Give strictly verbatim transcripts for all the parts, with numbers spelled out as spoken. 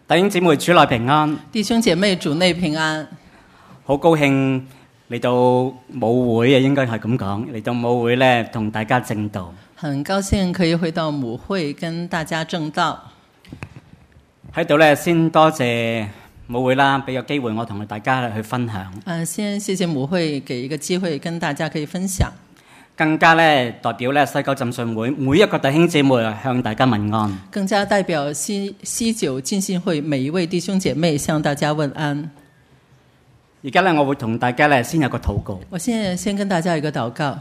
弟兄姊妹主內平安， 弟兄姐妹主內平安， 好高興嚟到母會啊，應該係咁講，嚟到母會咧同大家證道。 很高興可以回到母會跟大家證道。 喺度咧先多謝母會啦，俾個機會我同大家去分享。 嗯、呃，先謝謝母會給一個機會跟大家可以分享。 更加咧代表咧西九浸信會每一個弟兄姊妹向大家問安。 更加代表西西九浸信會每一位弟兄姐妹向大家問安。 而家咧我會同大家咧先有個禱告。 我現在先跟大家有一個禱告。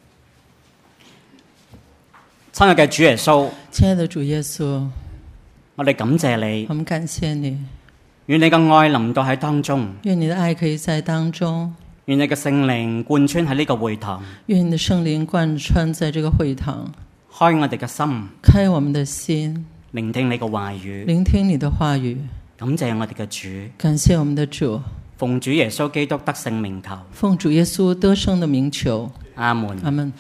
親愛嘅主耶穌， 親愛的主耶穌， 我哋感謝你， 我們感謝你， 願你嘅愛臨到喺當中， 願你的愛可以在當中， 願你嘅聖靈貫穿喺呢個會堂， 願你的聖靈貫穿在這個會堂， 開我哋嘅心， 開我們的心， 聆聽你嘅話語， 聆聽你的話語， 感謝我哋嘅主， 感謝我們的主， 奉主耶穌基督得勝名求， 奉主耶穌得勝的名求， 阿門。 阿門。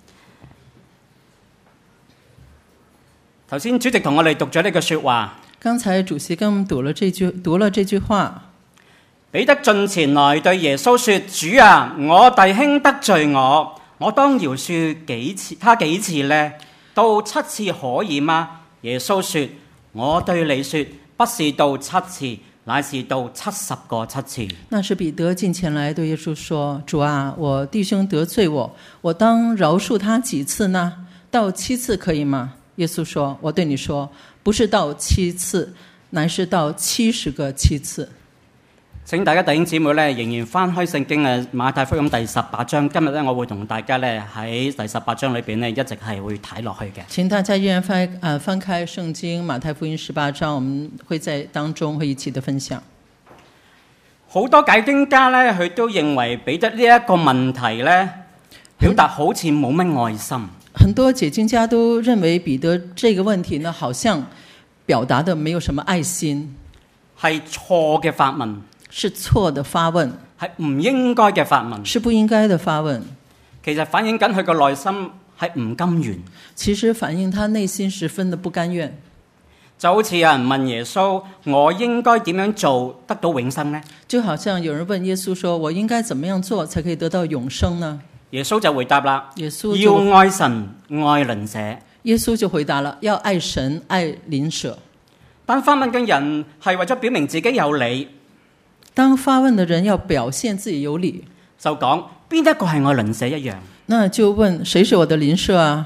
頭先主席同我哋讀咗呢句說話， 剛才主席跟我們讀了這句，讀了這句話。 彼得進前來對耶穌說：主啊，我弟兄得罪我，我當饒恕幾次？他幾次呢？到七次可以嗎？耶穌說：我對你說，不是到七次，乃是到七十個七次。 那是彼得進前來對耶穌說：主啊，我弟兄得罪我，我當饒恕他幾次呢？到七次可以嗎？耶穌說：我對你說，不是到七次，乃是到七十個七次。 請大家弟兄姊妹咧，仍然翻開聖經嘅馬太福音第十八章。今日咧，我會同大家咧喺第十八章裏邊咧，一直係會睇落去嘅。 請大家依然翻啊、呃、翻開聖經馬太福音十八章，我們會在當中會一起的分享。 好多解經家咧，佢都認為彼得呢一個問題咧，表達好似冇乜愛心。 很多解經家都認為彼得這個問題呢，好像表達的沒有什麼愛心， 係錯嘅發問， 是錯的發問， 係唔應該嘅發問， 是不應該的發問。 其實反映緊佢個內心係唔甘願， 其實反映他內心十分的不甘願。 就好似有人問耶穌：我應該點樣做得到永生呢？ 就好像有人問耶穌說：我應該怎麼樣做才可以得到永生呢？ 耶穌就回答啦： 耶穌要愛神愛鄰舍。 耶穌就回答了：要愛神愛鄰舍。 當發問嘅人係為咗表明自己有理， 當發問的人要表現自己有理， 就講邊一個係我鄰舍一樣。 那就問誰是我的鄰舍啊？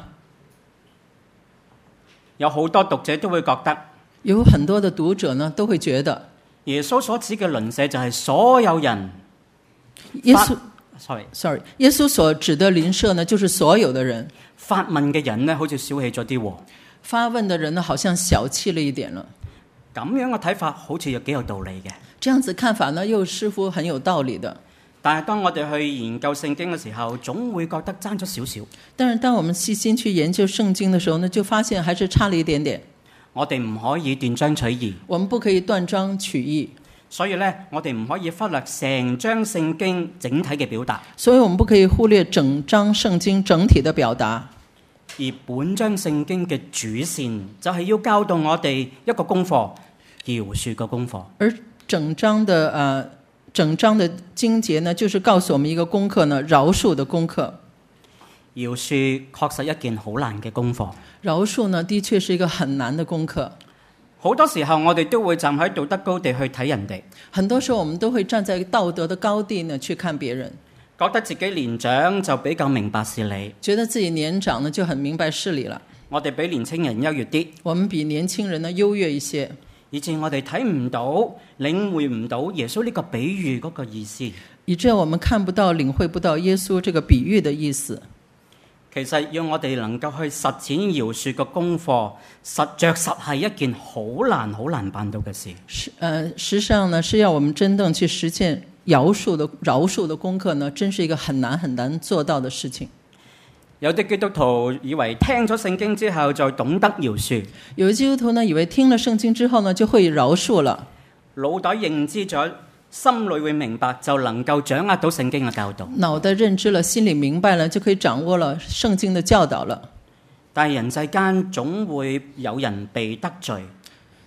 有好多讀者都會覺得， 有很多的讀者呢都會覺得， 耶穌所指嘅鄰舍就係所有人。 耶穌 sorry sorry， 耶穌所指的鄰舍呢，就是所有的人。 發問嘅人呢，好似小氣咗啲。 發問的人呢，好像小氣了一點了。 咁樣嘅睇法好似又幾有道理嘅。 這樣子看法呢，又似乎很有道理的。 但係當我哋去研究聖經嘅時候，總會覺得爭咗少少。 但是當我們細心去研究聖經的時候呢，就發現還是差了一點點。 我哋唔可以斷章取義。 我們不可以斷章取義。 所以咧，我哋唔可以忽略成章聖經整體嘅表達。 所以我們不可以忽略整章聖經整體的表達。 而本章聖經嘅主線就係要教導我哋一個功課，饒恕嘅功課。 而整章的呃整章的經節呢，就是告訴我們一個功課呢，饒恕的功課。 饒恕確實一件好難嘅功課。 饒恕呢，的確是一個很難的功課。 好多時候我哋都會站喺道德高地去睇人哋， 很多時候我們都會站在道德的高地呢去看別人， 覺得自己年長就比較明白事理， 覺得自己年長呢就很明白事理了。 我哋比年輕人優越啲， 我們比年輕人呢優越一些， 以致我哋睇唔到、領會唔到耶穌呢個比喻嗰個意思， 以致我們看不到、領會不到耶穌這個比喻的意思。 其實要我哋能夠去實踐饒恕嘅功課，實着實係一件好難、好難辦到嘅事。 實呃，實際上呢，是要我們真正去實踐饒恕的饒恕的功課呢，真是一個很難很難做到的事情。 有啲基督徒以為聽咗聖經之後就懂得饒恕， 有啲基督徒呢以為聽了聖經之後呢就會饒恕了， 腦袋認知咗，心裏會明白，就能夠掌握到聖經嘅教導。 腦袋認知了，心裏明白了，就可以掌握了聖經的教導了。 但係人世間總會有人被得罪，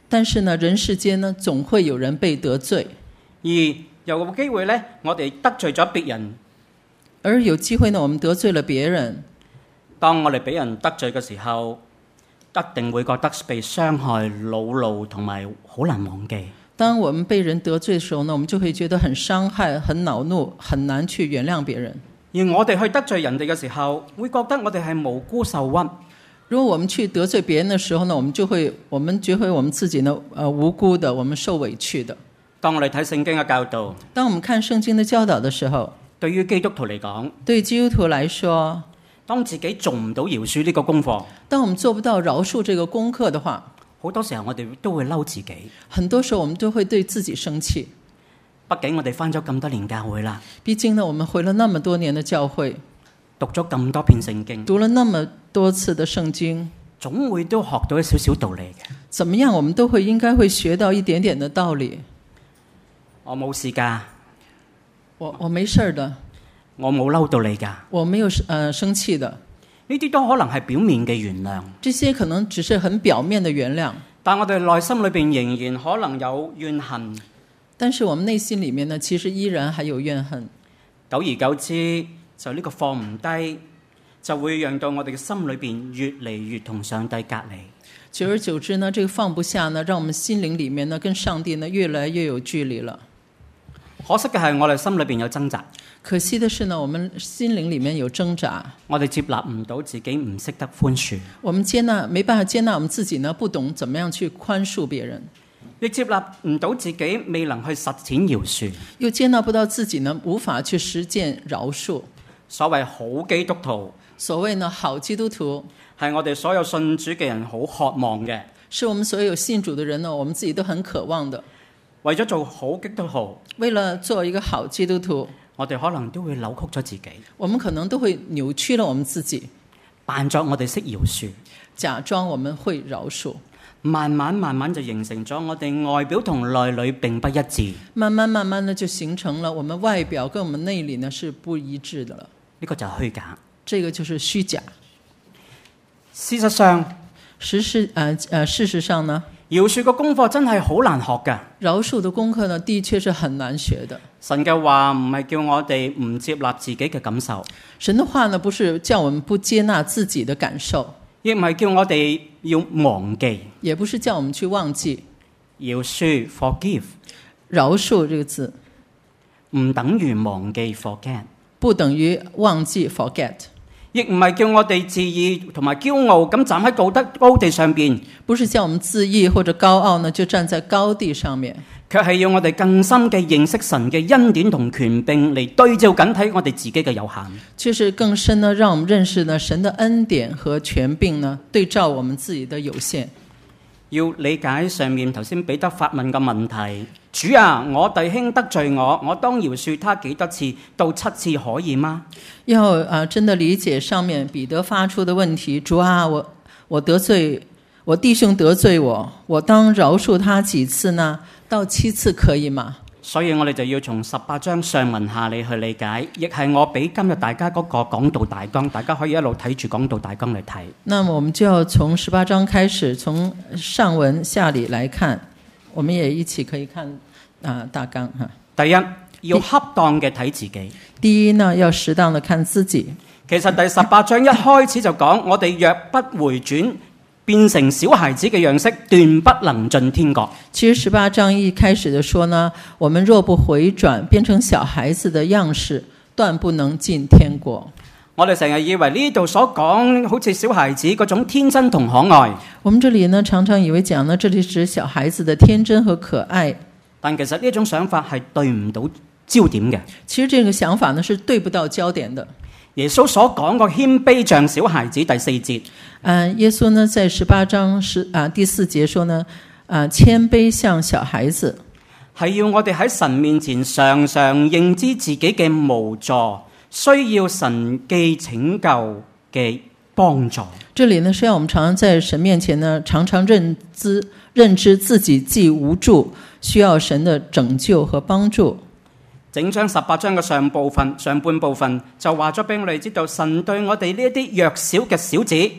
但是呢，人世間呢，總會有人被得罪， 而有個機會呢，我哋得罪咗別人。 而有機會呢，我們得罪了別人。 當我哋俾人得罪嘅時候，一定會覺得被傷害、惱怒同埋好難忘記。 當我們被人得罪的時候呢，我們就會覺得很傷害、很惱怒，很難去原諒別人。 而我哋去得罪人哋嘅時候，會覺得我哋係無辜受屈。 如果我們去得罪別人的時候呢，我們就會，我們覺得我們自己呢，呃，無辜的，我們受委屈的。 當我哋睇聖經嘅教導， 當我們看聖經的教導的時候， 對於基督徒嚟講， 對基督徒來說， 當自己做唔到饒恕呢個功課， 當我們做不到饒恕這個功課的話， 好多時候我哋都會嬲自己。 很多時候我們都會對自己生氣。 畢竟我哋返咗咁多年教會啦， 畢竟呢，我們回了那麼多年的教會， 讀咗咁多篇聖經， 讀了那麼多次的聖經， 總會都學到一少少道理嘅。 怎麼樣，我們都會應該會學到一點點的道理。 我冇事㗎， 我我沒事的， 我冇嬲到你㗎， 我沒有呃生氣的。 呢啲都可能係表面嘅原諒， 這些可能只是很表面的原諒， 但我哋內心裏邊仍然可能有怨恨。 但是我們內心裡面呢，其實依然還有怨恨。 久而久之，就呢個放唔低，就會讓到我哋嘅心裏邊越嚟越同上帝隔離。 久而久之呢，這個放不下呢，讓我們心靈裡面呢，跟上帝呢越來越有距離了。 可惜嘅係我哋心裏邊有掙扎。 可惜的是呢，我們心靈裡面有掙扎。 我哋接納唔到自己唔識得寬恕。 我們接納沒辦法接納我們自己呢，不懂怎麼樣去寬恕別人。 亦接納唔到自己未能去實踐饒恕。 又接納不到自己呢，無法去實踐饒恕。 所謂好基督徒， 所謂呢好基督徒， 係我哋所有信主嘅人好渴望嘅。 是我們所有信主的人呢，我們自己都很渴望的。 為咗做好基督徒， 為了做一個好基督徒， 我哋可能都會扭曲咗自己。 我們可能都會扭曲了我們自己， 扮作我哋識饒恕， 假裝我們會饒恕。 慢慢慢慢就形成咗我哋外表同內裏並不一致。 慢慢慢慢呢就形成了我們外表跟我們內裏呢是不一致的了。 呢個就係虛假。 這個就是虛假。 事實上， 事實呃呃事實上呢， 饒恕個功課真係好難學㗎。 饒恕的功課呢，的確是很難學的。 神嘅話唔係叫我哋唔接納自己嘅感受。 神的話呢，不是叫我們不接納自己的感受， 亦唔係叫我哋要忘記。 也不是叫我們去忘記。 饒恕 forgive， 饒恕這個字唔等於忘記 forget， 不等於忘記 forget， 亦唔係叫我哋自義同埋驕傲咁站喺道德高地上邊， 不是叫我們自義或者高傲呢，就站在高地上面， 卻係要我哋更深嘅認識神嘅恩典同權柄嚟對照緊睇我哋自己嘅有限。 卻是更深呢，讓我們認識呢神的恩典和權柄呢，對照我們自己的有限。 要理解上面頭先彼得發問嘅問題，主啊，我弟兄得罪我，我當饒恕他幾多次？到七次可以嗎？ 要啊，真的理解上面彼得發出的問題，主啊，我我得罪我弟兄得罪我，我當饒恕他幾次呢？到七次可以嗎？ 所以我哋就要從十八章上文下理去理解，亦係我俾今日大家嗰個講道大綱，大家可以一路睇住講道大綱嚟睇。 那麼我們就要從十八章開始，從上文下理來看，我們也一起可以看啊大綱哈。 第一，要恰當嘅睇自己。 第一呢，要適當的看自己。 其實第十八章一開始就講，我哋若不回轉，變成小孩子嘅樣式，斷不能進天國。 其實十八章一開始就說呢，我們若不回轉，變成小孩子的樣式，斷不能進天國。 我哋成日以為呢度所講好似小孩子嗰種天真同可愛。 我們這裡呢，常常以為講呢，這裡指小孩子的天真和可愛。 但其實呢種想法係對唔到焦點嘅。 其實這個想法呢，是對不到焦點的。 耶穌所講個謙卑像小孩子第四節， 嗯，耶穌呢在十八章十啊第四節說呢，啊謙卑像小孩子， 係要我哋喺神面前常常認知自己嘅無助，需要神嘅拯救嘅幫助。 這裡呢是要我們常常在神面前呢，常常認知認知自己既無助，需要神的拯救和幫助。 整章十八章嘅上部分上半部分就話咗俾我哋知道，神對我哋呢一啲弱小嘅小子，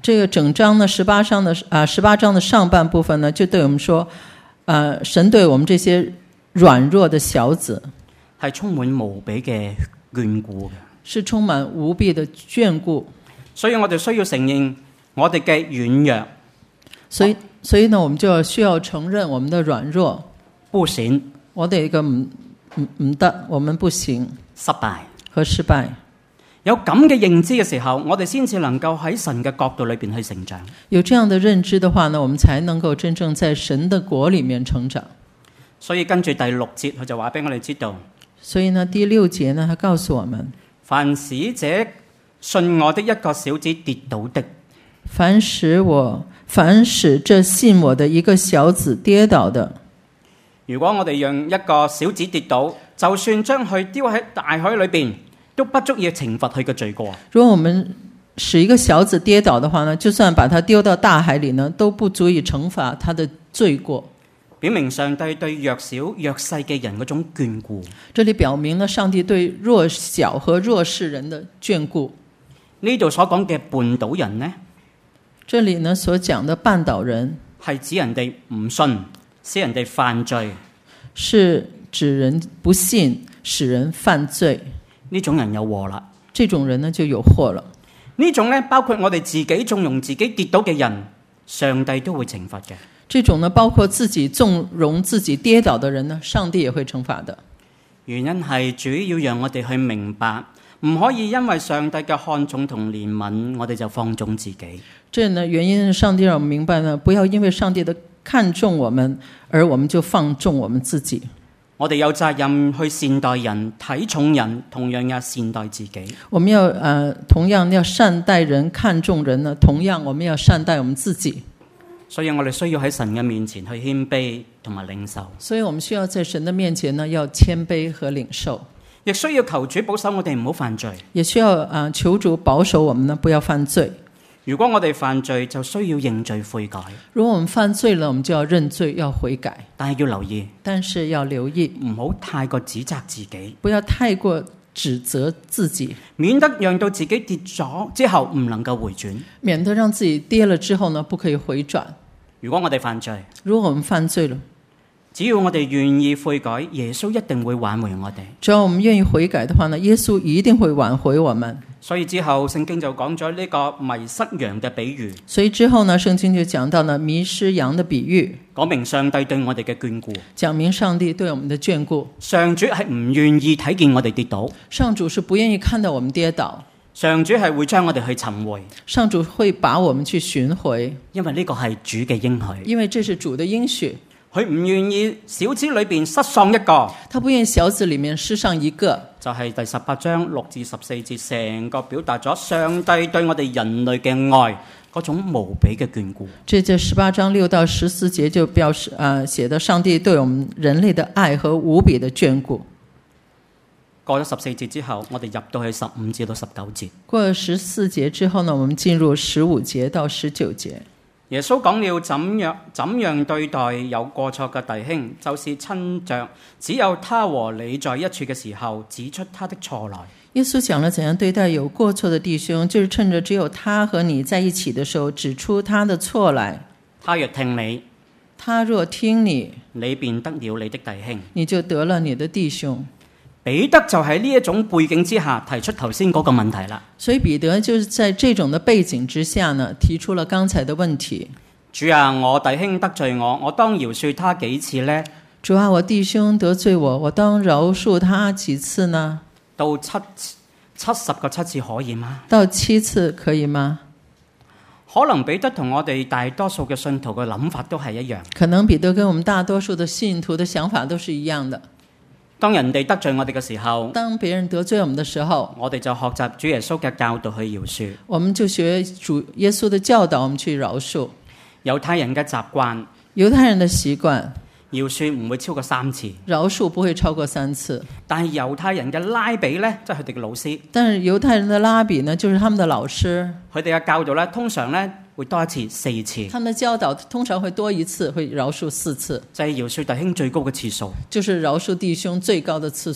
這個整章呢，十八章的啊，十八章的上半部分呢，就對我們說，呃，神對我們這些軟弱的小子係充滿無比嘅眷顧嘅， 是充滿無比的眷顧。 所以我哋需要承認我哋嘅軟弱。 所以，所以呢，我們就需要承認我們的軟弱。 不行， 我哋個唔唔唔得，我們不行， 失敗和失敗。 有咁嘅認知嘅時候，我哋先至能夠喺神嘅角度裏邊去成長。 有這樣的認知的話呢，我們才能夠真正在神的國裡面成長。 所以跟住第六節，佢就話俾我哋知道。 所以呢，第六節呢，他告訴我們： 凡使這信我的一個小子跌倒的， 凡使我凡使這信我的一個小子跌倒的。 如果我哋讓一個小子跌倒，就算將佢丟喺大海裏邊，都不足以懲罰佢嘅罪過。 如果我們使一個小子跌倒的話呢，就算把他丟到大海裡呢，都不足以懲罰他的罪過。 表明上帝對弱小弱勢嘅人嗰種眷顧。 這裡表明了上帝對弱小和弱勢人的眷顧。 呢度所講嘅絆倒人呢？ 這裡呢所講的絆倒人係指人哋唔信，使人哋犯罪， 是指人不信，使人犯罪。 呢種人有禍啦。 這種人呢就有禍了。 呢種呢，包括我哋自己縱容自己跌倒嘅人，上帝都會懲罰嘅。 這種呢，包括自己縱容自己跌倒的人呢，上帝也會懲罰的。 原因係主要讓我哋去明白，唔可以因為上帝嘅看重同憐憫，我哋就放縱自己。 這呢原因，上帝讓我們明白呢，不要因為上帝的看重我們，而我們就放縱我們自己。 我哋有責任去善待人、睇重人，同樣也善待自己。 我們要呃，同樣要善待人、看重人呢，同樣我們要善待我們自己。 所以我哋需要喺神嘅面前去謙卑同埋領受。 所以我們需要在神的面前呢，要謙卑和領受。 亦需要求主保守我哋唔好犯罪。 也需要啊、呃，求主保守我們呢，不要犯罪。 如果我哋犯罪，就需要認罪悔改。 如果我們犯罪了，我們就要認罪，要悔改。 但係要留意， 但是要留意， 唔好太過指責自己， 不要太過指責自己， 免得讓到自己跌咗之後唔能夠回轉， 免得讓自己跌了之後呢，不可以回轉。 如果我哋犯罪， 如果我們犯罪了， 只要我哋願意悔改，耶穌一定會挽回我哋。 只要我們願意悔改的話呢，耶穌一定會挽回我們。 所以之後聖經就講咗呢個迷失羊嘅比喻。 所以之後呢，聖經就講到呢迷失羊的比喻， 講明上帝對我哋嘅眷顧， 講明上帝對我們的眷顧。 上主係唔願意睇見我哋跌倒， 上主是不願意看到我們跌倒， 上主係會將我哋去尋回， 上主會把我們去尋回， 因為呢個係主嘅應許， 因為這是主的應許。 佢唔願意小子裏邊失喪一個， 他不願意小子裡面失喪一個， 就係第十八章六至十四節，成個表達咗上帝對我哋人類嘅愛嗰種無比嘅眷顧。 這這十八章六到十四節就表示啊、呃，寫的上帝對我們人類的愛和無比的眷顧。 過咗十四節之後，我哋入到去十五至到十九節。 過了十四節之後呢，我們進入十五節到十九節。 耶穌講了怎樣怎樣對待有過錯嘅弟兄，就是趁着只有他和你在一處嘅時候，指出他的錯來。 耶穌講了怎樣對待有過錯的弟兄，就是趁着只有他和你在一起的時候，指出他的錯來。 他若聽你， 他若聽你， 你便得了你的弟兄， 你就得了你的弟兄。 彼得就喺呢一種背景之下提出頭先嗰個問題啦。 所以彼得就是在這種的背景之下呢，提出了剛才的問題。 主啊，我弟兄得罪我，我當饒恕他幾次呢？ 主啊，我弟兄得罪我，我當饒恕他幾次呢？ 到七七十個七次可以嗎？ 到七次可以嗎？ 可能彼得同我哋大多數嘅信徒嘅諗法都係一樣。 可能彼得跟我們大多數的信徒的想法都是一樣的。 當人哋得罪我哋嘅時候， 當別人得罪我們的時候， 我哋就學習主耶穌嘅教導去饒恕。 我們就學主耶穌的教導，我們去饒恕。 猶太人嘅習慣， 猶太人的習慣， 饒恕唔會超過三次， 饒恕不會超過三次。 但係猶太人嘅拉比呢，即係佢哋嘅老師。 但是猶太人的拉比呢，就是他們的老師。 佢哋嘅教導呢，通常呢會多一次四次。 他們的教導通常會多一次，會饒恕四次。 就係饒恕弟兄最高嘅次數。 就是饒恕弟兄最高的次數。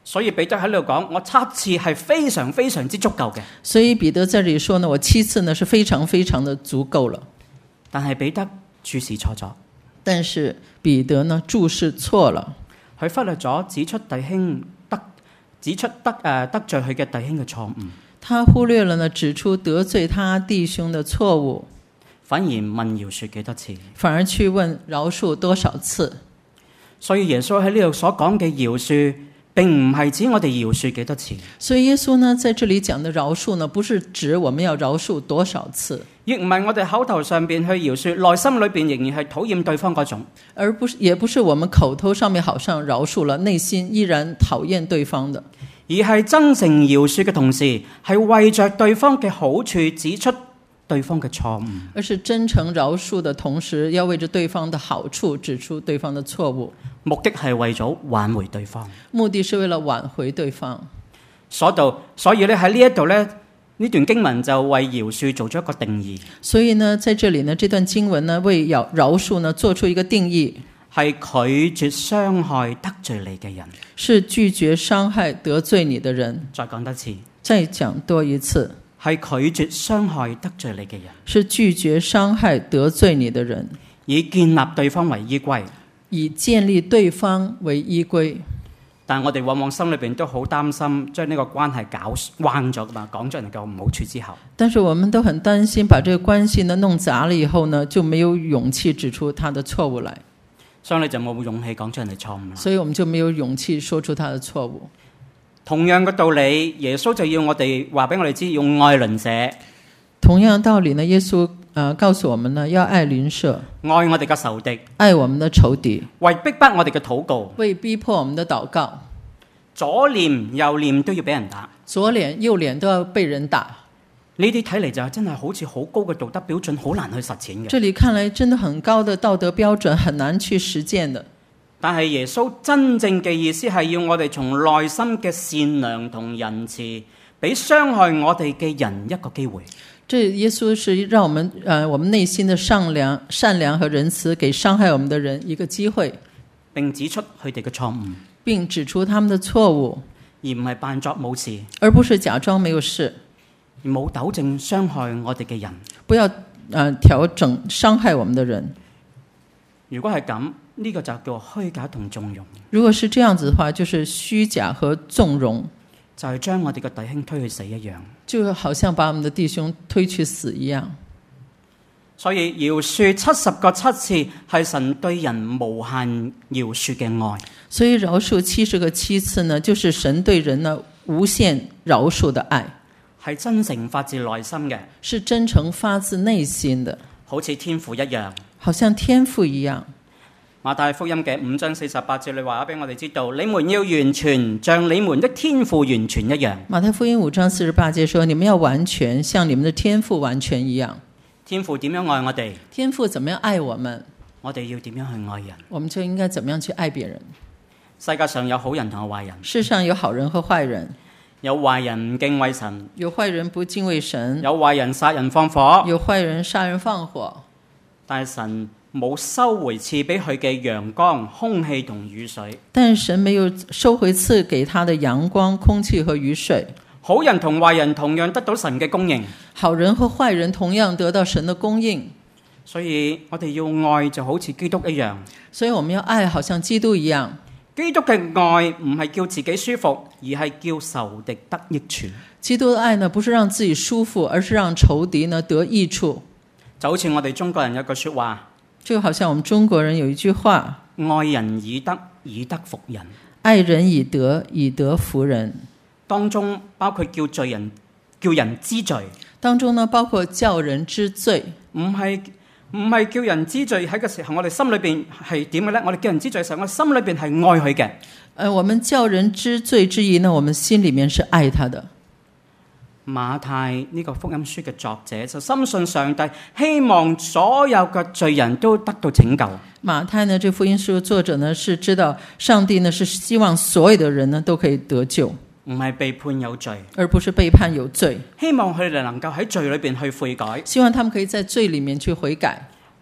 所以彼得喺度講，我七次係非常非常之足夠嘅。 所以彼得在這裡說呢，我七次呢是非常非常的足夠了。 但係彼得注視錯咗， 但是彼得呢注視錯了， 佢忽略咗指出弟兄得指出得誒、呃、得罪佢嘅弟兄嘅錯誤。 他忽略了呢指出得罪他弟兄的錯誤， 反而問饒恕幾多次， 反而去問饒恕多少次。 所以耶穌喺呢度所講嘅饒恕，並唔係指我哋饒恕幾多次。 所以耶穌呢在這裡講的饒恕呢，不是指我們要饒恕多少次， 亦唔係我哋口頭上邊去饒恕，內心裏邊仍然係討厭對方嗰種。 而不是也不是我們口頭上面好像饒恕了，內心依然討厭對方的， 而係真誠饒恕嘅同時，係為着對方嘅好處指出對方嘅錯誤， 而是真誠饒恕的同時，要為着對方的好處指出對方的錯誤， 目的係為咗挽回對方。 目的是為了挽回對方。 所度，所以咧喺呢一度咧，呢段經文就為饒恕做咗一個定義。 所以呢，在這裡呢，這段經文呢，為饒饒恕呢做出一個定義， 係拒絕傷害得罪你嘅人， 是拒絕傷害得罪你的人。 再講多次， 再講多一次， 係拒絕傷害得罪你嘅人， 是拒絕傷害得罪你的人， 以建立對方為依歸。 以建立對方為依歸。 但我哋往往心裏邊都好擔心，將呢個關係搞彎咗噶嘛，講咗人嘅唔好處之後。 但是我們都很擔心，把這個關係呢弄砸了以後呢，就沒有勇氣指出他的錯誤來。 所以你就冇勇氣講出人哋錯誤啦。 所以我們就沒有勇氣說出他的錯誤。 同樣嘅道理，耶穌就要我哋話俾我哋知，要愛鄰舍。 同樣道理呢，耶穌呃告訴我們呢，要愛鄰舍， 愛我哋嘅仇敵， 愛我們的仇敵， 為逼迫我哋嘅禱告， 為逼迫我們的禱告， 左臉右臉都要俾人打， 左臉右臉都要被人打。 呢啲睇嚟就真係好似好高嘅道德標準，好難去實踐嘅。 這裡看來真的很高的道德標準，很難去實踐的。 但係耶穌真正嘅意思係要我哋從內心嘅善良同仁慈，俾傷害我哋嘅人一個機會。 這耶穌是讓我們，呃，我們內心的善良、善良和仁慈，給傷害我們的人一個機會， 並指出佢哋嘅錯誤， 並指出他們的錯誤， 而唔係扮作冇事， 而不是假裝沒有事， 而冇糾正傷害我哋嘅人。 不要，呃，調整傷害我們的人。 如果係咁，呢個就叫虛假同縱容。 如果是這樣子的話，就是虛假和縱容， 就係將我哋嘅弟兄推去死一樣， 就好像把我們的弟兄推去死一樣。 所以饒恕七十個七次係神對人無限饒恕嘅愛。 所以饒恕七十個七次呢，就是神對人呢無限饒恕的愛， 係真誠發自內心嘅， 是真誠發自內心的， 好似天父一樣， 好像天父一樣。 馬太福音嘅五章四十八節，你話俾我哋知道，你們要完全，像你們的天父完全一樣。 馬太福音五章四十八節說，你們要完全，像你們的天父完全一樣。 天父點樣愛我哋？ 天父怎麼樣愛我們？ 我哋要點樣去愛人？ 我們就應該怎麼樣去愛別人？ 世界上有好人同壞人， 世上有好人和壞人， 有壞人唔敬畏神， 有壞人不敬畏神， 有壞人殺人放火， 有壞人殺人放火。 但係神冇收回賜俾佢嘅陽光、空氣同雨水。 但神沒有收回賜給他的陽光、空氣和雨水。 好人同壞人同樣得到神嘅供應， 好人和壞人同樣得到神的供應。 所以我哋要愛就好似基督一樣。 所以我們要愛，好像基督一樣。 基督嘅愛唔係叫自己舒服，而係叫仇敵得益處。 基督的愛呢，不是讓自己舒服，而是讓仇敵呢得益處。 就好似我哋中國人有句說話， 就好像我們中國人有一句話： 愛人以德，以德服人。 愛人以德，以德服人。 當中包括叫罪人，叫人知罪。 當中呢，包括叫人知罪。 唔係唔係叫人知罪喺個時候，我哋心裏邊係點嘅呢？我哋叫人知罪嘅時候，我哋心裏邊係愛佢嘅。 呃，我們叫人知罪之意呢，我們心裏面是愛他的。 馬太呢個福音書嘅作者就深信上帝希望所有嘅罪人都得到拯救。 馬太呢，這福音書的作者呢，是知道上帝呢是希望所有的人呢都可以得救， 唔係被判有罪， 而不是被判有罪。 希望佢哋能夠喺罪裏邊去悔改， 希望他們可以在罪裏面去悔改，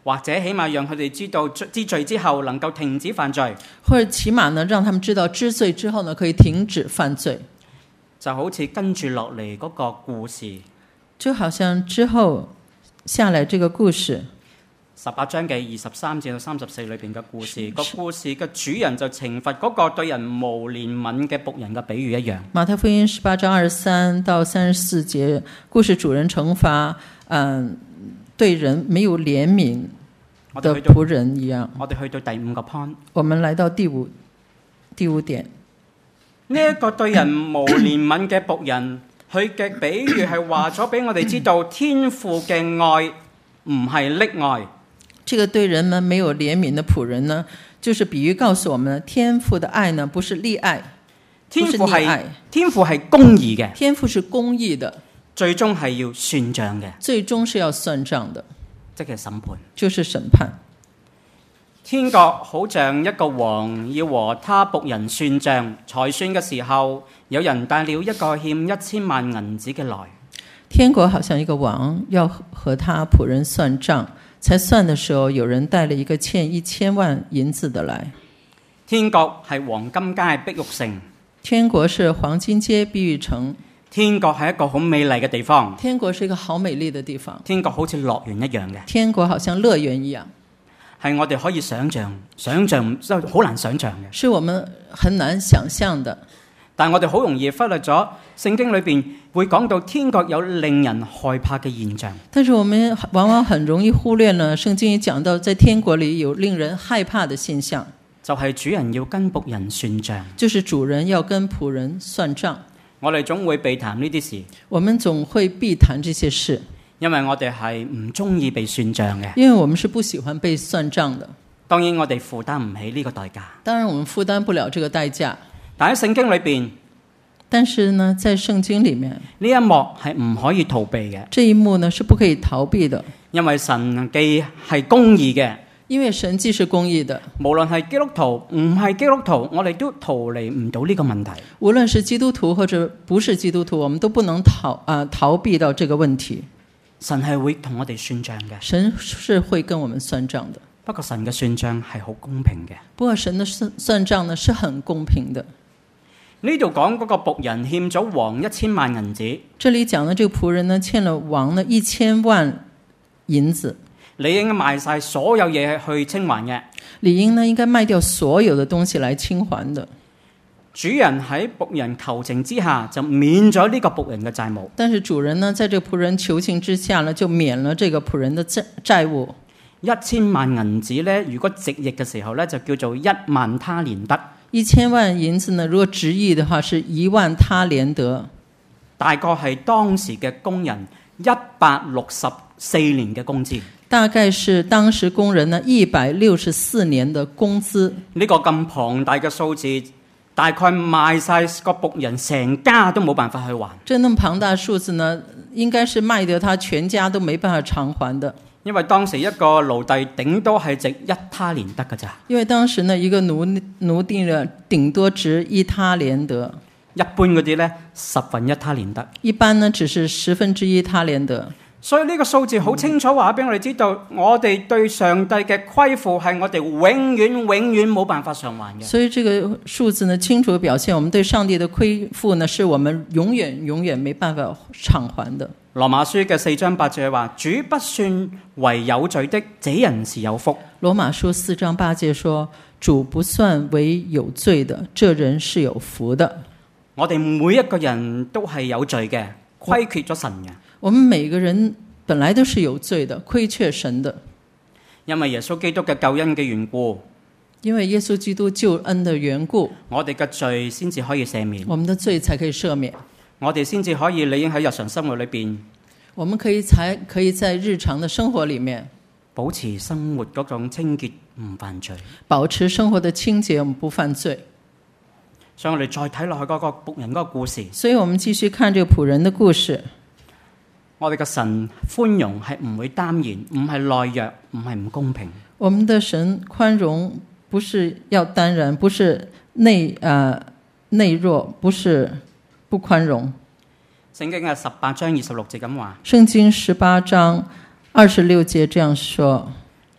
或者起碼讓佢哋知道知罪之後能夠停止犯罪， 或者起碼呢，讓他們知道知罪之後呢，可以停止犯罪。 就好似跟住落嚟嗰個故事， 就好像之後下來這個故事， 十八章嘅二十三至到三十四裏邊嘅故事，個故事嘅主人就懲罰嗰個對人無憐憫嘅僕人嘅比喻一樣。 馬太福音十八章二十三到三十四節，故事主人懲罰嗯對人沒有憐憫的僕人一樣。 我哋去到第五個 point， 我們來到第五第五點。 呢、這、一個對人無憐憫嘅僕人，佢嘅比喻係話咗俾我哋知道，天父嘅愛唔係溺愛。 這個對人們沒有憐憫的僕人呢，就是比喻告訴我們，天父的愛呢，不是溺愛， 天父係天父係公義嘅， 天父是公義的， 最終係要算賬嘅， 最終是要算賬的， 即係審判， 就是審判。 天國好像一個王要和他僕人算賬，才算嘅時候，有人帶了一個欠一千萬銀子嘅來。 天國好像一個王要和他僕人算賬，才算的時候，有人帶了一個欠一千萬銀子的來。 天國係黃金街碧玉城， 天國是黃金街碧玉城。 天國係一個好美麗嘅地方， 天國是一個好美麗的地方。 天國好似樂園一樣嘅， 天國好像樂園一樣， 係我哋可以想象，想象真係好難想象嘅， 是我們很難想象的。 但我哋好容易忽略咗聖經裏邊會講到天國有令人害怕嘅現象。 但是我們往往很容易忽略呢，聖經講到在天國裏有令人害怕的現象， 就係主人要跟僕人算賬， 就是主人要跟僕人算賬。 我哋總會避談呢啲事， 我們總會避談這些事， 因為我哋係唔中意被算賬嘅， 因為我們是不喜歡被算賬的。 當然我哋負擔唔起呢個代價， 當然我們負擔不了這個代價。 但喺聖經裏邊， 但是呢，在聖經裏面呢一幕係唔可以逃避嘅。 這一幕呢是不可以逃避的， 因為神既係公義嘅， 因為神既是公義的， 無論係基督徒唔係基督徒，我哋都逃離唔到呢個問題。 無論是基督徒或者不是基督徒，我們都不能逃啊、呃、逃避到這個問題。 神係會同我哋算賬嘅， 神是會跟我們算賬的。 不過神嘅算賬係好公平嘅。 不過神的算算賬呢是很公平的。 呢度講嗰個僕人欠咗王一千萬銀子， 這裡講的這個僕人呢欠了王呢一千萬銀子， 理應賣晒所有嘢去清還嘅。 理應呢應該賣掉所有的東西來清還的。 主人喺僕人求情之下就免咗呢個僕人嘅債務， 但是主人呢在這個僕人求情之下呢就免了這個僕人的債債務。 一千萬銀子呢，如果直譯嘅時候呢，就叫做一萬他連得。 一千萬銀子呢，如果直譯的話，是一萬他連得， 大概係當時嘅工人一百六十四年嘅工資。 大概是當時工人呢一百六十四年的工資。 呢個咁龐大嘅數字，大概賣晒個僕人成家都冇辦法去還。 這那麼龐大數字呢，應該是賣掉他全家都沒辦法償還的。 因為當時一個奴隸頂多係值一他連得㗎咋。 因為當時呢一個奴奴隸呢頂多值一他連得， 一般嗰啲呢十分一他連得， 一般呢只是十分之一他連得。 所以呢個數字好清楚話俾我哋知道，我哋對上帝嘅虧負係我哋永遠永遠冇辦法償還嘅。 所以這個數字呢清楚表現我們對上帝的虧負呢是我們永遠永遠沒辦法償還的。 羅馬書嘅四章八節話：主不算為有罪的，這人是有福。 羅馬書四章八節說：主不算為有罪的，這人是有福的。 我哋每一個人都係有罪嘅，虧缺咗神嘅。 我們每個人本來都是有罪的，虧缺神的。 因為耶穌基督嘅救恩嘅緣故， 因為耶穌基督救恩的緣故， 我哋嘅罪先至可以赦免， 我們的罪才可以赦免。 我哋先至可以理應喺日常生活裏邊， 我們可以才可以在日常的生活裏面保持生活嗰種清潔，唔犯罪。 保持生活的清潔，我們不犯罪。 所以我哋再睇落去嗰個僕人嗰個故事， 所以我們繼續看這個僕人的故事。 我哋嘅神寬容係唔會耽延，唔係懦弱，唔係唔公平。 我們的神寬容不是要當然，不是內呃內弱，不是不寬容。 聖經嘅十八章二十六節咁話： 聖經十八章二十六節這樣說：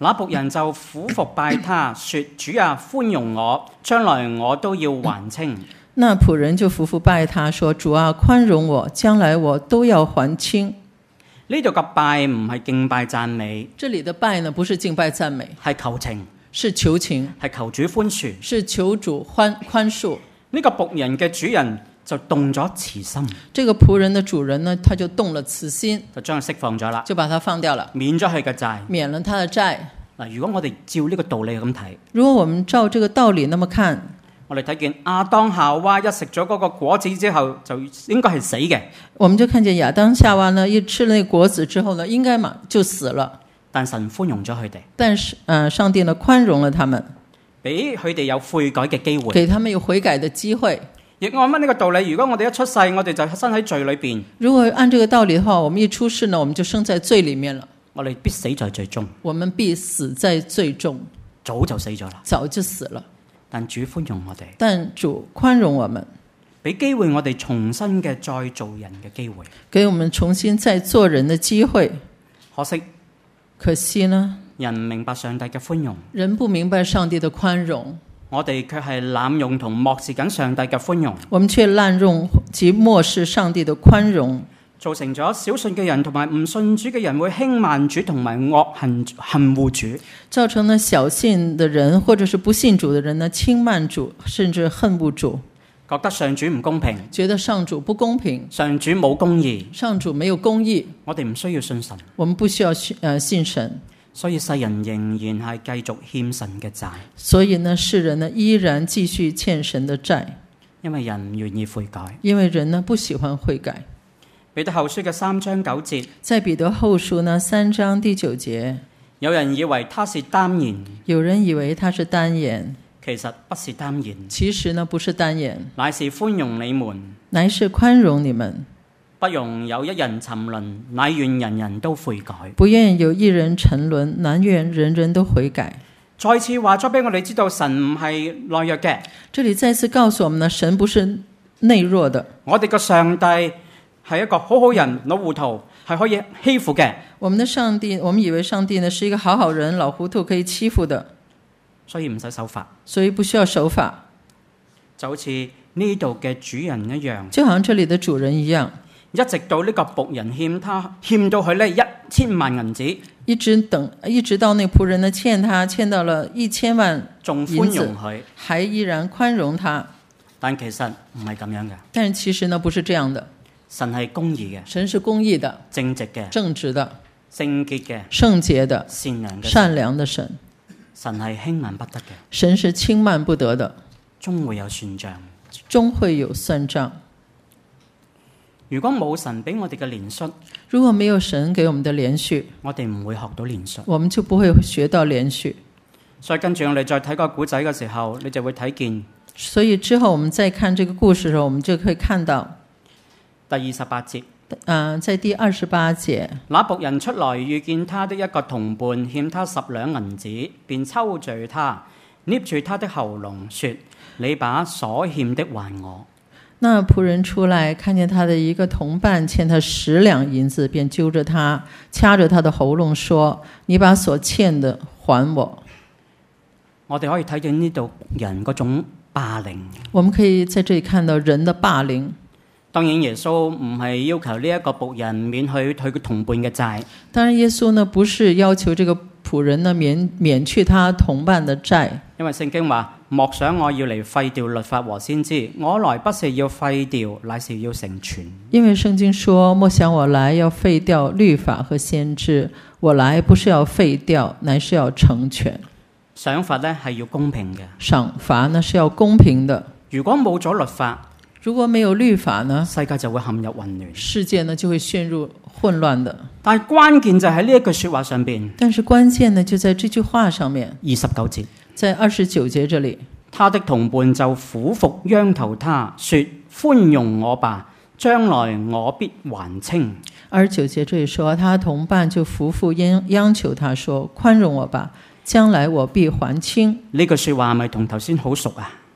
那僕人就俯伏拜他，說：主啊，寬容我，將來我都要還清。 那僕人就俯伏拜他說：主啊，寬容我，將來我都要還清。 呢度嘅拜唔係敬拜讚美， 這裡的拜呢，不是敬拜讚美， 係求情， 是求情， 係求主寬恕， 是求主寬寬恕。 呢個僕人嘅主人就動咗慈心， 這個僕人的主人呢，他就動了慈心， 就將佢釋放咗啦， 就把他放掉了， 免咗佢嘅債。 免了他的債。 嗱，如果我哋照呢個道理咁睇， 如果我們照這個道理那麼看， 我哋睇見亞當夏娃一食咗嗰個果子之後，就應該係死嘅。 我們就看見亞當夏娃呢，一吃了那個果子之後呢，應該嘛就死了。 但神寬容咗佢哋， 但是，呃，上帝呢寬容了他們， 俾佢哋有悔改嘅機會， 給他們有悔改的機會。 亦按翻呢個道理，如果我哋一出世，我哋就生喺罪裏邊。 如果按這個道理的話，我們一出世呢，我們就生在罪裡面了。 我哋必死在罪中， 我們必死在罪中， 早就死咗啦。 早就死了。 但主寬容我哋， 但主寬容我們， 俾機會我哋重新嘅再做人嘅機會， 給我們重新再做人的機會。 可惜， 可惜呢， 人明白上帝嘅寬容， 人不明白上帝的寬容， 我哋卻係濫用同漠視緊上帝嘅寬容， 我們卻濫用及漠視上帝的寬容， 造成咗小信嘅人同埋唔信主嘅人會輕慢主同埋惡恨恨惡主， 造成呢小信的人或者是不信主的人呢輕慢主，甚至恨惡主， 覺得上主唔公平， 覺得上主不公平， 上主冇公義， 上主沒有公義， 我哋唔需要信神， 我們不需要信呃信神， 所以世人仍然係繼續欠神嘅債， 所以呢世人呢依然繼續欠神的債， 因為人唔願意悔改， 因為人呢不喜歡悔改。 彼得後書嘅三章九節， 在彼得後書呢三章第九節， 有人以為他是單言， 有人以為他是單言， 其實不是單言， 其實呢不是單言， 乃是寬容你們， 乃是寬容你們， 不容有一人沉淪，乃願人人都悔改。 不願有一人沉淪，乃願人人都悔改。 再次話咗俾我哋知道，神唔係懦弱嘅。 這裡再次告訴我們呢，神不是內弱的。 我哋個上帝係一個好好人，老糊塗係可以欺負嘅。 我們的上帝，我們以為上帝呢是一個好好人，老糊塗可以欺負的， 所以唔使守法， 所以不需要守法。 就好似呢度嘅主人一樣， 就好像這裡的主人一樣， 一直到呢個僕人欠他欠到佢呢一千萬銀子， 一直等一直到那僕人呢欠他欠到了一千萬， 仲寬容佢， 還依然寬容他。 但其實唔係咁樣嘅。 但是其實呢不是這樣的， 神係公義嘅， 神是公義的、 正直嘅、 正直的、 聖潔嘅、 聖潔的、 善良嘅、 善良的神。 神係輕慢不得嘅， 神是輕慢不得的， 終會有算賬， 終會有算賬。 如果冇神俾我哋嘅憐恤， 如果沒有神給我們的憐恤， 我哋唔會學到憐恤， 我們就不會學到憐恤。 所以跟住我哋再睇個古仔嘅時候，你就會睇見。 所以之後我們再看這個故事的時候，我們就可以看到第二十八節， 呃，在第二十八節， 那僕人出來遇見他的一個同伴欠他十兩銀子，便抽罪他，捏住他的喉嚨，說：你把所欠的還我。 那僕人出來看見他的一個同伴欠他十兩銀子，便揪着他，掐着他的喉嚨，說：你把所欠的還我。 我哋可以睇見呢度人嗰種霸凌。 我們可以在這裡看到人的霸凌。 當然耶穌唔係要求呢一個僕人免去佢同伴嘅債。 當然耶穌呢不是要求這個僕人呢免免去他同伴的債。因為聖經話：莫想我要嚟廢掉律法和先知，我來不是要廢掉，乃是要成全。 因為聖經說：莫想我來要廢掉律法和先知，我來不是要廢掉，乃是要成全。 賞罰呢係要公平嘅， 賞罰呢是要公平的。 如果冇咗律法， 如果沒有律法呢， 世界就會陷入混亂， 世界呢就會陷入混亂的。 但係關鍵就喺呢一句說話上邊。 但是關鍵呢就在這句話上面。 二十九節， 在二十九節這裡， 他的同伴就俯伏央求他說：寬容我吧，將來我必還清。 二十九節這裡說，他同伴就俯伏央央求他說：寬容我吧，將來我必還清。 呢句說話係咪同頭先好熟啊？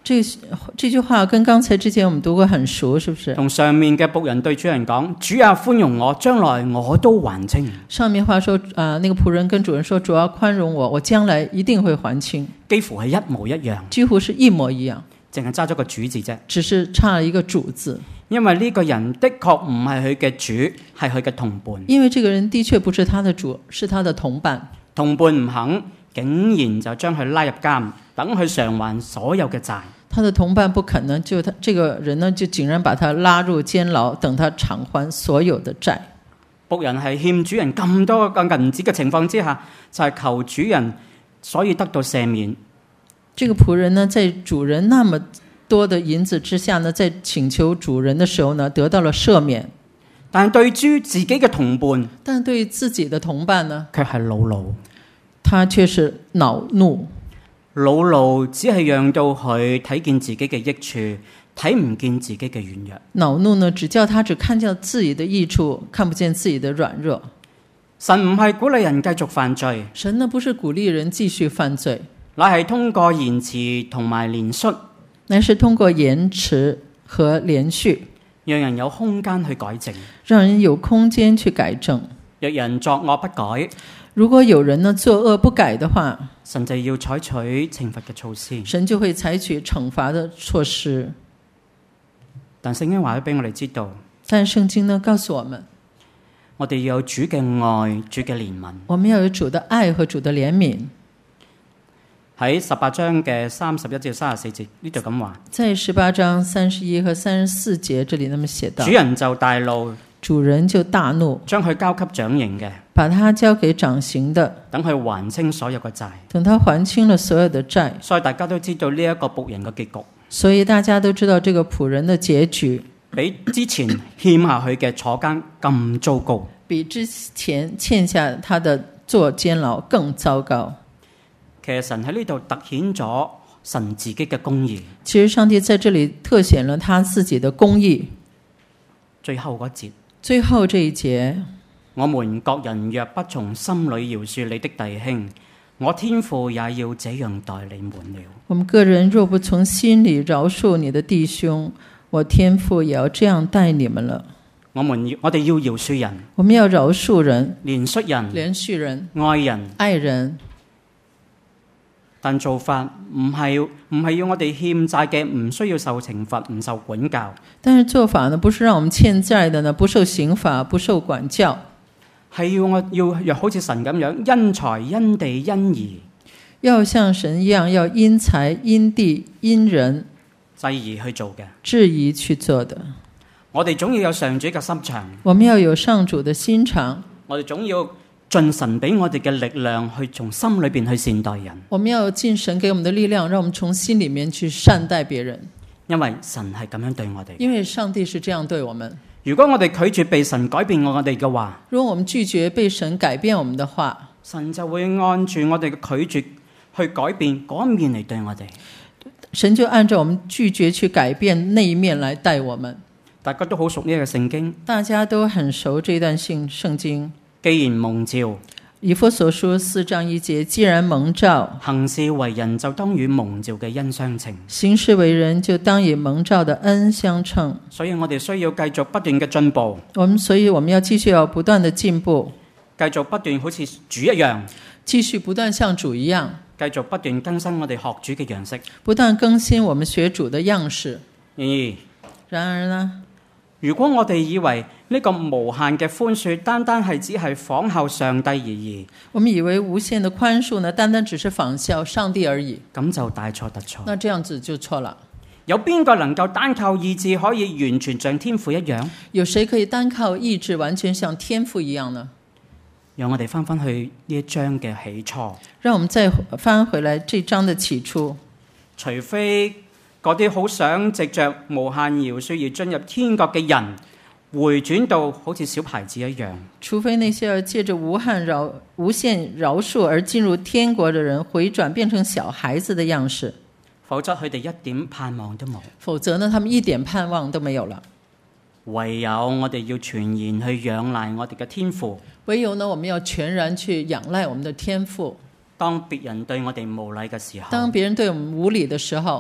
這這句話跟剛才之前我們讀過很熟，是不是？ 同上面嘅僕人對主人講：主啊，寬容我，將來我都還清。 上面話說，啊、呃，那個僕人跟主人說：主啊，寬容我，我將來一定會還清。 幾乎係一模一樣， 幾乎是一模一樣， 淨係揸咗個主字啫。 只是差了一個主字。 因為呢個人的確唔係佢嘅主，係佢嘅同伴。 因為這個人的確不是他的主，是他的同伴。 同伴唔肯，竟然就將佢拉入監，等佢償還所有嘅債。 他的同伴不肯呢，就他這個人呢，就竟然把他拉入監牢，等他償還所有的債。 僕人係欠主人咁多個銀子嘅情況之下，就係、是、求主人，所以得到赦免。 這個僕人呢，在主人那麼多的銀子之下呢，在請求主人的時候呢，得到了赦免。 但係對於自己嘅同伴， 但對自己的同伴呢， 卻係惱怒。 他卻是惱怒。 惱怒只係讓到佢睇見自己嘅益處，睇唔見自己嘅軟弱。 惱怒呢，只叫他只看見自己的益處，看不見自己的軟弱。 神唔係鼓勵人繼續犯罪， 神呢不是鼓勵人繼續犯罪， 乃係通過言辭同埋憐恤， 乃是通過言辭和憐恤， 讓人有空間去改正， 讓人有空間去改正。 若人作惡不改， 如果有人呢作惡不改的話， 神就要採取懲罰嘅措施， 神就會採取懲罰的措施。 但聖經話咗俾我哋知道， 但聖經呢告訴我們， 我哋要有主嘅愛，主嘅憐憫。 我們要有主的愛和主的憐憫。 喺十八章嘅三十一至三十四節呢度咁話， 在十八章三十一和三十四節這裡那麼寫道， 主人就大怒， 主人就大怒， 將佢交給掌刑嘅， 把他交給掌刑的， 等佢還清所有嘅債。 等他還清了所有的債。 所以大家都知道呢一個僕人嘅結局， 所以大家都知道這個僕人的結局， 比之前欠下佢嘅坐監咁糟糕， 比之前欠下他的坐監牢更糟糕。 其實神喺呢度突顯咗神自己嘅公義。 其實上帝在這裡特顯了他自己的公義。 最後嗰節， 最後這一節， 我們各人若不從心裡饒恕你的弟兄，我天父也要這樣待你們了。 我們個人若不從心裡饒恕你的弟兄，我天父也要這樣待你們了。 我們要我哋要饒恕人， 我們要饒恕人， 憐恤人， 憐恤人， 愛人， 愛人。 但做法唔係唔係要我哋欠債嘅唔需要受懲罰，唔受管教。 但是做法呢，不是讓我們欠債的呢不受刑罰，不受管教， 係要我要若好似神咁樣因財因地因義， 要像神一樣，要因財因地因人制宜去做嘅。 質疑去做的。 我哋總要有上主嘅心腸， 我們要有上主的心腸。 我哋總要盡神俾我哋嘅力量，去從心裏邊去善待人。 我們要盡神給我們的力量，讓我們從心裏面去善待別人。 因為神係咁樣對我哋。 因為上帝是這樣對我們。 如果我哋拒絕被神改變我哋嘅話， 如果我們拒絕被神改變我們的話， 神就會按住我哋嘅拒絕去改變嗰一面嚟對我哋。 神就按照我們拒絕去改變那一面來待我們。 大家都好熟呢個聖經， 大家都很熟這段聖聖經。 既然蒙召， 以弗所書四章一節，既然蒙召， 行事為人就當與蒙召嘅恩相稱。 行事為人就當與蒙召的恩相稱。 所以我哋需要繼續不斷嘅進步。 我們所以我們要繼續要不斷的進步， 繼續不斷好似主一樣， 繼續不斷像主一樣， 繼續不斷更新我哋學主嘅樣式， 不斷更新我們學主的樣式。 然而， 然而呢， 如果我哋以為呢個無限嘅寬恕單單係只係仿效上帝而已， 我們以為無限的寬恕呢，單單只是仿效上帝而已， 咁就大錯特錯。 那這樣子就錯了。 有邊個能夠單靠意志可以完全像天父一樣？ 有誰可以單靠意志完全像天父一樣呢？ 讓我哋翻返去呢一章嘅起初。 讓我們再翻回來這章的起初。 除非嗰啲好想藉着無限饒恕而進入天國嘅人，回轉到好似小孩子一樣。 除非那些借着無限饒無限饒恕而進入天國的人回轉變成小孩子的樣式， 否則佢哋一點盼望都冇。 否則呢，他們一點盼望都沒有了。 唯有我哋要全然去仰賴我哋嘅天父。 唯有呢，我們要全然去仰賴我們的天父。 當別人對我哋無禮嘅時候， 當別人對我們無禮的時候，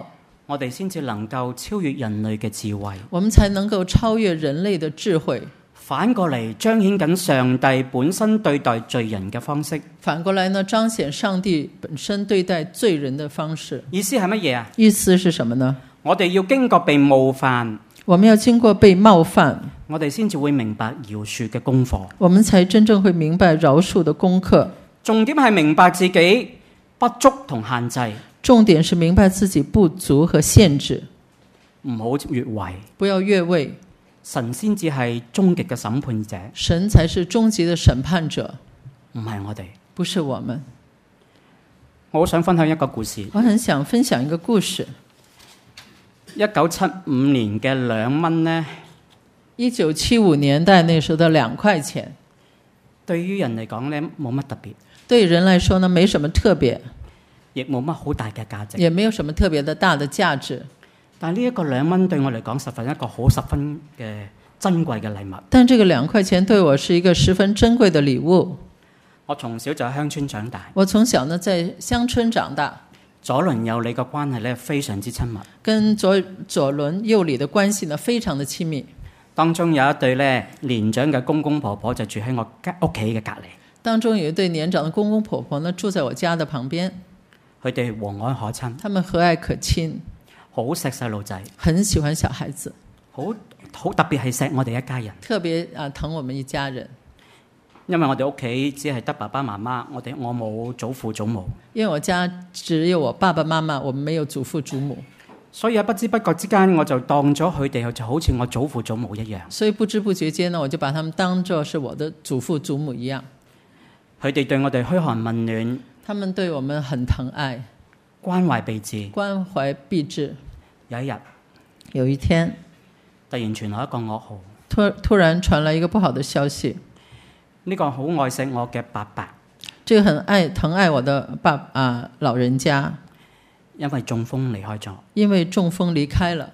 我哋先至能夠超越人類嘅智慧， 我們才能夠超越人類的智慧。 反過嚟彰顯緊上帝本身對待罪人嘅方式。 反過來呢，彰顯上帝本身對待罪人的方式。 意思係乜嘢啊？ 意思是什麼呢？ 我哋要經過被冒犯， 我們要經過被冒犯， 我哋先至會明白饒恕嘅功課。 我們才真正會明白饒恕的功課。 重點係明白自己不足同限制， 重點是明白自己不足和限制， 唔好越位， 不要越位。 神先至係終極嘅審判者， 神才是終極的審判者， 唔係我哋， 不是我們。 我好想分享一個故事。 我很想分享一個故事。 一九七五年嘅兩蚊呢， 一九七五年代那時候的兩塊錢， 對於人嚟講呢，冇乜特別， 對人來說呢，沒什麼特別， 亦冇乜好大嘅價值， 也沒有什麼特別的大的價值。 但呢一個兩蚊對我嚟講，十分一個好十分嘅珍貴嘅禮物。 但這個兩塊錢對我是一個十分珍貴的禮物。 我從小就喺鄉村長大， 我從小呢在鄉村長大， 左鄰右里嘅關係咧非常之親密， 跟左左鄰右里的關係呢非常的親密。 當中有一對咧年長嘅公公婆婆就住喺我屋企嘅隔離。 當中有一對年長的公公婆婆呢住在我家的旁邊， 佢哋和藹可親， 他們和藹可親， 好錫細路仔， 很喜歡小孩子， 好好特別係錫我哋一家人， 特別啊疼我們一家人。 因為我哋屋企只係得爸爸媽媽，我哋我冇祖父祖母， 因為我家只有我爸爸媽媽，我們沒有祖父祖母， 所以喺不知不覺之間，我就當咗佢哋就好似我祖父祖母一樣。 所以不知不覺間呢，我就把他們當作是我的祖父祖母一樣。 佢哋對我哋噓寒問暖， 他們對我們很疼愛， 關懷備至。 關懷備至。 有一日， 有一天， 突然傳來一個噩耗， 突突然傳來一個不好的消息。 呢個好愛錫我嘅伯伯， 這個很愛疼愛我的爸啊老人家， 因為中風離開咗。 因為中風離開了。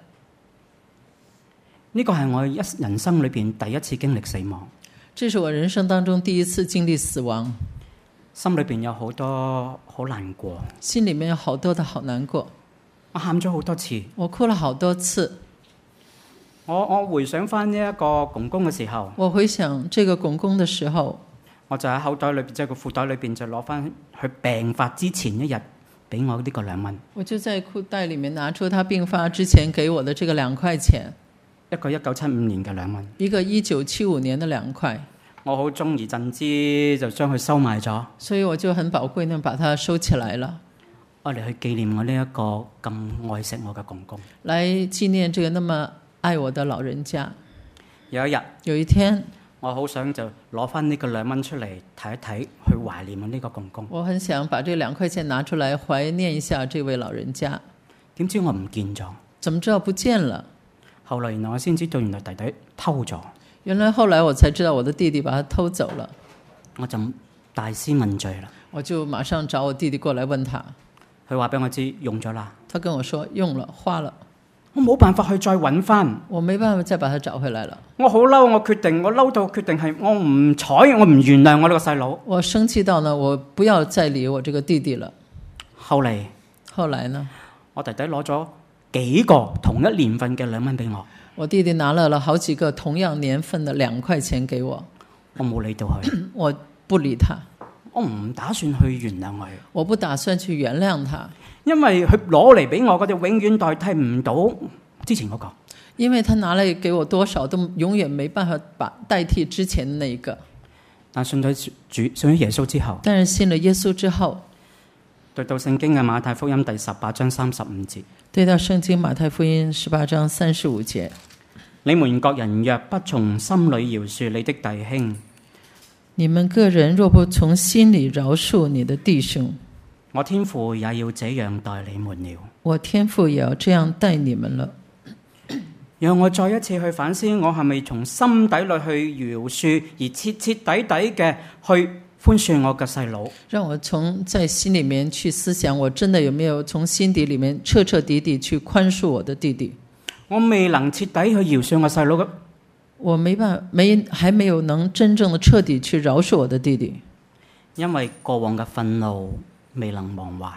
呢個係我一人生裏邊第一次經歷死亡。 這是我人生當中第一次經歷死亡， 心裏邊有好多好難過， 心裡面有好多的好難過。 我喊咗好多次， 我哭了好多次。 我我回想翻呢一個公公嘅時候， 我回想這個公公的時候， 我就喺口袋裏邊，即係個褲袋裏邊就攞翻佢病發之前一日俾我呢個兩蚊。 我就在褲袋裡面拿出他病發之前給我的這個兩塊錢， 一個一九七五年嘅兩蚊， 一個一九七五年的兩塊。 我好中意盡之就將佢收埋咗， 所以我就很寶貴地把它收起來了， 我嚟去紀念我呢一個咁愛惜我嘅公公， 來紀念這個那麼愛我的老人家。 有一日， 有一天， 我好想就攞翻呢個兩蚊出嚟睇一睇，去懷念我呢個公公。 我很想把這兩塊錢拿出來懷念一下這位老人家。 點知我唔見咗？ 怎麼知道不見了？ 後來原來我先知道，原來弟弟偷咗。 原來後來我才知道我的弟弟把他偷走了。 我就大師問罪啦。 我就馬上找我弟弟過來問他。 佢話俾我知用咗啦。 他跟我說用了，花了。 我冇辦法去再揾翻。 我沒辦法再把他找回來了。 我好嬲，我決定，我嬲到決定係我唔睬，我唔原諒我呢個細佬。 我生氣到呢，我不要再理我這個弟弟了。 後嚟， 後來呢， 我弟弟攞咗幾個同一年份嘅兩蚊俾我。 我弟弟拿了了好幾個同樣年份的兩塊錢給我， 我冇理到佢， 我不理他， 我唔打算去原諒佢， 我不打算去原諒他， 因為佢攞嚟俾我嗰啲永遠代替唔到之前嗰個， 因為他拿嚟給我多少都永遠沒辦法把代替之前的那一個。 但信咗主，信咗耶穌之後， 但是信了耶穌之後， 對到聖經嘅馬太福音第十八章三十五節。 對到聖經馬太福音十八章三十五節， 你們各人若不從心裏饒恕你的弟兄， 你們個人若不從心裏饒恕你的弟兄， 我天父也要這樣待你們了。 我天父也要這樣待你們了。 讓我再一次去反思，我係咪從心底裏去饒恕，而徹徹底底嘅去寬恕我嘅細佬？ 讓我從在心裏面去思想，我真的有沒有從心底裏面徹徹底底去寬恕我的弟弟？ 我未能徹底去饒恕我細佬嘅， 我沒辦法，沒還沒有能真正的徹底去饒恕我的弟弟， 因為過往嘅憤怒未能忘懷，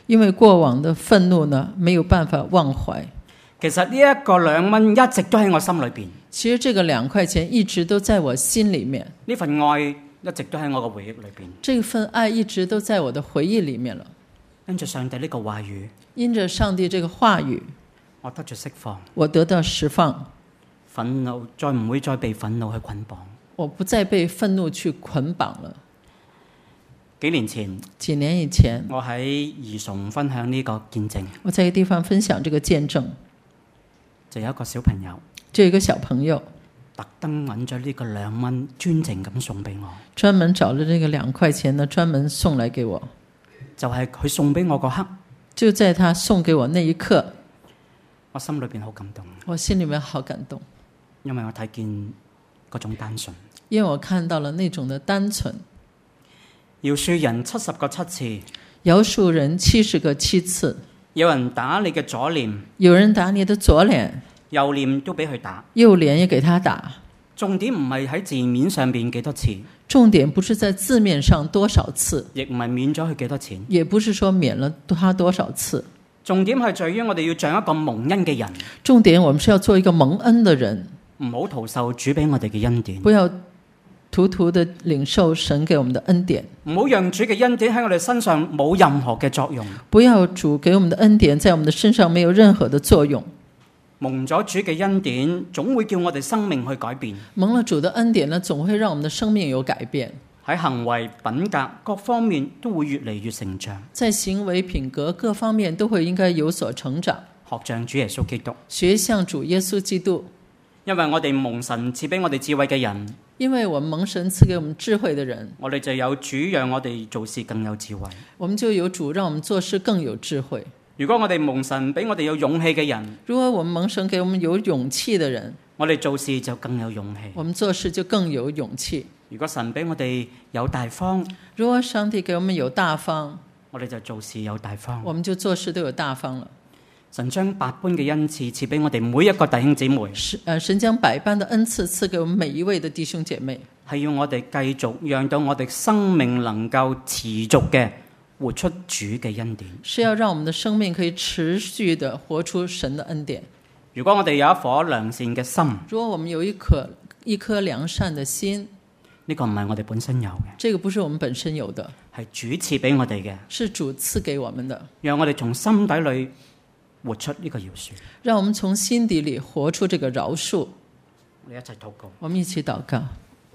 因為過往的憤怒呢，沒有辦法忘懷。 其實呢一個兩蚊一直都喺我心裏邊， 其實這個兩塊錢一直都在我心裡面， 呢份愛一直都喺我嘅回憶裏邊。 這份愛一直都在我的回憶裡面了。 跟住上帝呢個話語， 因着上帝這個話語， 我得着釋放， 我得到釋放， 憤怒再唔會再被憤怒去捆綁。 我不再被憤怒去捆綁了。 幾年前， 幾年以前， 我喺兒童分享呢個見證， 我在一個地方分享這個見證， 就有一個小朋友， 就有一個小朋友特登揾咗呢個兩蚊，專程咁送俾我， 專門找了這個兩塊錢呢，專門送來給我。 就係佢送俾我嗰刻， 就在他送給我那一刻， 我心裏邊好感動， 我心裡面好感動， 因為我睇見嗰種單純， 因為我看到了那種的單純。 饒恕人七十個七次， 饒恕人七十個七次。 有人打你嘅左臉， 有人打你的左臉， 右臉都俾佢打， 右臉也給他打。 重點唔係喺字面上邊幾多次， 重點不是在字面上多少次， 亦唔係免咗佢幾多錢， 也不是說免了他多少次。 重點係在於我哋要像一個蒙恩嘅人。 重點我們是要做一個蒙恩的人， 唔好徒受主俾我哋嘅恩典， 不要途途的領受神給我們的恩典， 唔好讓主嘅恩典喺我哋身上冇任何嘅作用。 不要主給我們的恩典在我們的身上沒有任何的作用。 蒙咗主嘅恩典，總會叫我哋生命去改變。 蒙了主的恩典呢，總會讓我們的生命有改變。 喺行為、品格各方面都會越嚟越成長。 在行為、品格各方面都會應該有所成長。 學像主耶穌基督， 學像主耶穌基督。 因為我哋蒙神賜俾我哋智慧嘅人， 因為我們蒙神賜給我們智慧的人， 我哋就有主讓我哋做事更有智慧。 我們就有主讓我們做事更有智慧。 如果我哋蒙神俾我哋有勇氣嘅人， 如果我們蒙神給我們有勇氣的人， 我哋做事就更有勇氣。 我們做事就更有勇氣。 如果神俾我哋有大方， 如果上帝給我們有大方， 我哋就做事有大方， 我們就做事都有大方了。 神將百般嘅恩賜賜俾我哋每一個弟兄姊妹， 神神將百般的恩賜賜給我們每一位的弟兄姐妹， 係要我哋繼續讓到我哋生命能夠持續嘅活出主嘅恩典， 是要讓我們的生命可以持續的活出神的恩典。 如果我哋有一顆良善嘅心， 如果我們有一顆一顆良善的心， 呢個唔係我哋本身有嘅， 這個不是我們本身有的， 係主賜俾我哋嘅， 是主賜給我們的， 讓我哋從心底裏活出呢個饒恕。 讓我們從心底裏活出這個饒恕。 我哋一齊禱告。 我們一起禱告。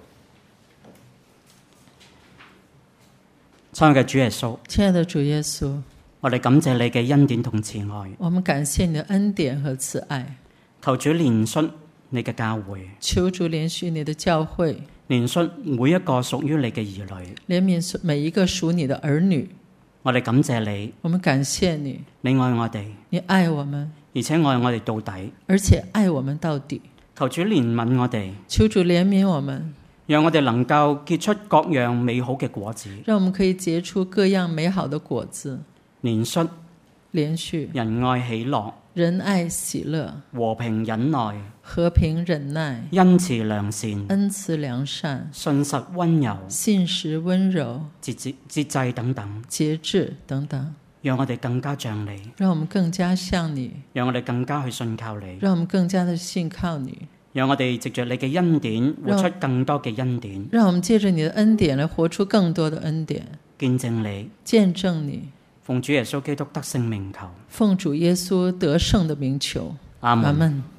親愛嘅主耶穌， 親愛的主耶穌， 我哋感謝你嘅恩典同慈愛， 我們感謝你的恩典和慈愛。 求主憐恤你嘅教會， 求主憐恤你的教會， 憐恤每一個屬於你嘅兒女， 憐憫每一個屬你的兒女。 我哋感謝你， 我們感謝你， 你愛我哋， 你愛我們， 而且愛我哋到底， 而且愛我們到底。 求主憐憫我哋， 求主憐憫我們， 讓我哋能夠結出各樣美好嘅果子， 讓我們可以結出各樣美好的果子。 憐恤、 憐恤、 仁愛喜樂、 仁愛喜樂、 和平忍耐、 和平忍耐、 恩慈良善、 恩慈良善、 信實溫柔、 信實溫柔、 節節節制等等， 節制等等， 讓我哋更加像你， 讓我們更加像你， 讓我哋更加去信靠你， 讓我們更加的信靠你， 讓我哋藉着你嘅恩典活出更多嘅恩典， 讓我們借着你的恩典來活出更多的恩典， 見證你， 見證你。 奉主耶穌基督得勝名求， 奉主耶穌得勝的名求， 阿門。 阿門。